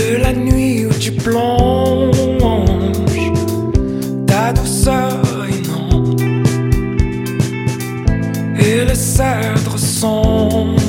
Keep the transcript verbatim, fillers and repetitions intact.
de la nuit où tu plonges ta douceur inonde et le cèdre sombre